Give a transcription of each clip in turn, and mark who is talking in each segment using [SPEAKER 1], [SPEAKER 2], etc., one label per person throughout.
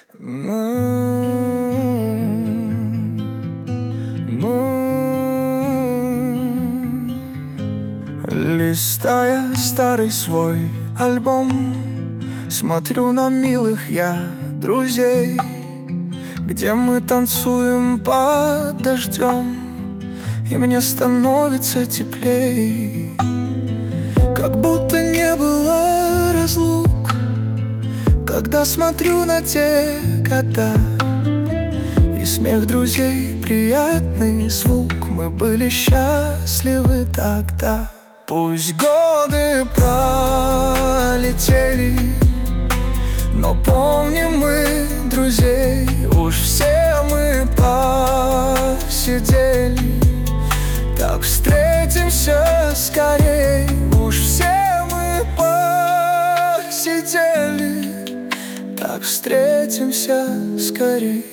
[SPEAKER 1] Листая старый свой альбом, смотрю на милых я друзей, где мы танцуем под дождем, и мне становится теплей. Как будто не было разлук, когда смотрю на те года, и смех друзей, приятный звук. Мы были счастливы тогда. Пусть годы пролетели, но помним мы друзей. Уж все мы посидели, так встретимся скорей. Уж все мы посидели, так встретимся скорей.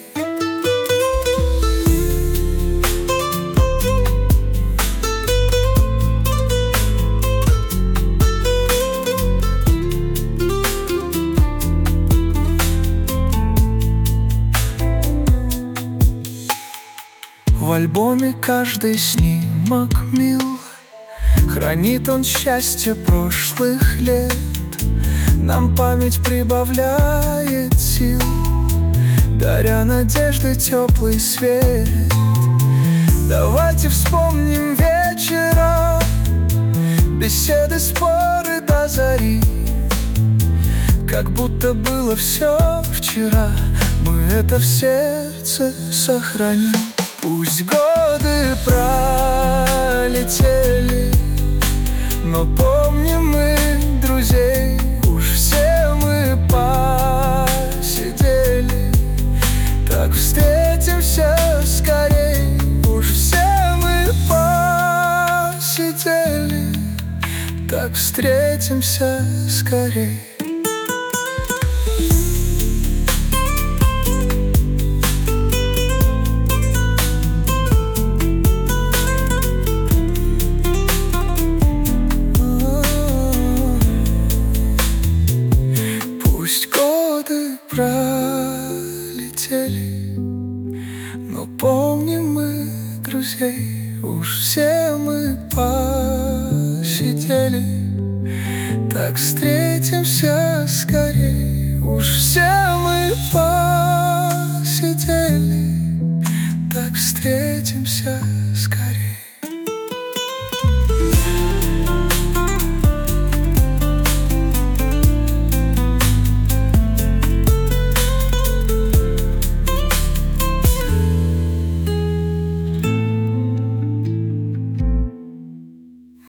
[SPEAKER 1] В альбоме каждый снимок мил, хранит он счастье прошлых лет. Нам память прибавляет сил, даря надежды теплый свет. Давайте вспомним вечера, беседы, споры до зари, как будто было все вчера. Мы это в сердце сохраним. Пусть годы пролетели, но помним мы друзей. Уж все мы посидели, так встретимся скорей. Уж все мы посидели, так встретимся скорей. Пролетели, но помним мы друзей. Уж все мы посидели, так встретимся скорей. Уж все мы